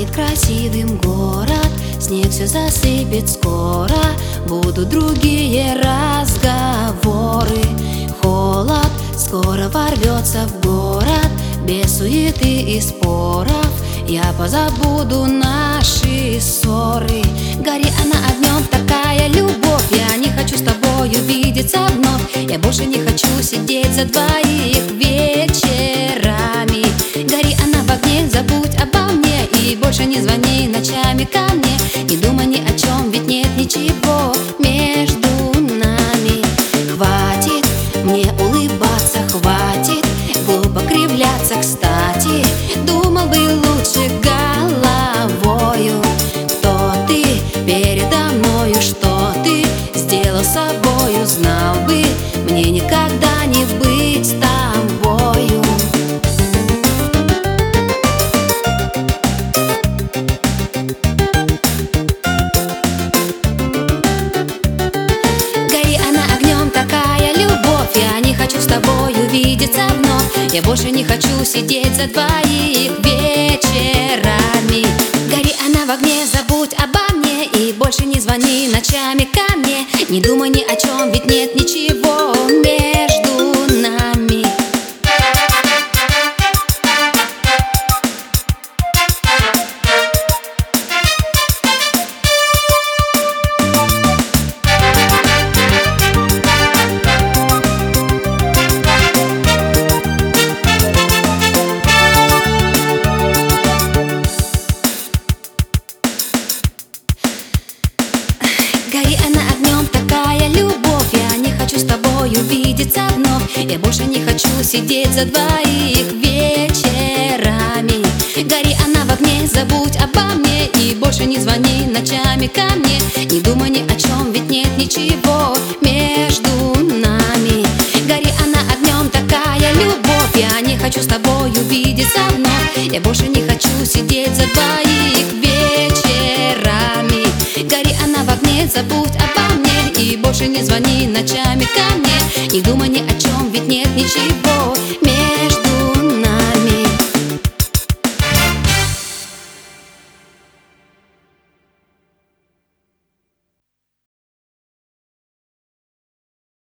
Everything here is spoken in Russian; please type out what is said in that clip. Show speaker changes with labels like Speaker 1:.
Speaker 1: Станет красивым город, снег все засыпет скоро, будут другие разговоры. Холод скоро ворвется в город, без суеты и споров я позабуду наши ссоры. Гори она огнем, такая любовь, я не хочу с тобою видеться вновь. Я больше не хочу сидеть за двоих вечерами. Гори она в огне, забудь обо мне и больше не звони ночами ко мне. Не думай ни о чем, ведь нет ничего между нами. Хватит мне улыбаться, хватит глупо кривляться, кстати. Думал бы лучше головою, кто ты передо мною, что ты сделал с собою. Знал бы, мне никогда не быть с тобою. Гори она огнем, такая любовь, я не хочу с тобою видеться вновь. Я больше не хочу сидеть за двоих вечерами. Гори она в огне, забудь обо мне и больше не звони ночами ко мне. Не думай ни о чем, ведь нет ничего между нами. Гори она огнем, такая любовь, я не хочу с тобою видеться вновь. Я больше не хочу сидеть за двоих вечерами. Гори она в огне, забудь обо мне и больше не звони ночами ко мне. Не думай ни о чем, ведь нет ничего между нами. Гори она огнем, такая любовь, я не хочу с тобою видеться вновь. Я больше не хочу сидеть за двоих вечерами. Гори она в огне, забудь обо мне и больше не звони ночами ко мне. Не думай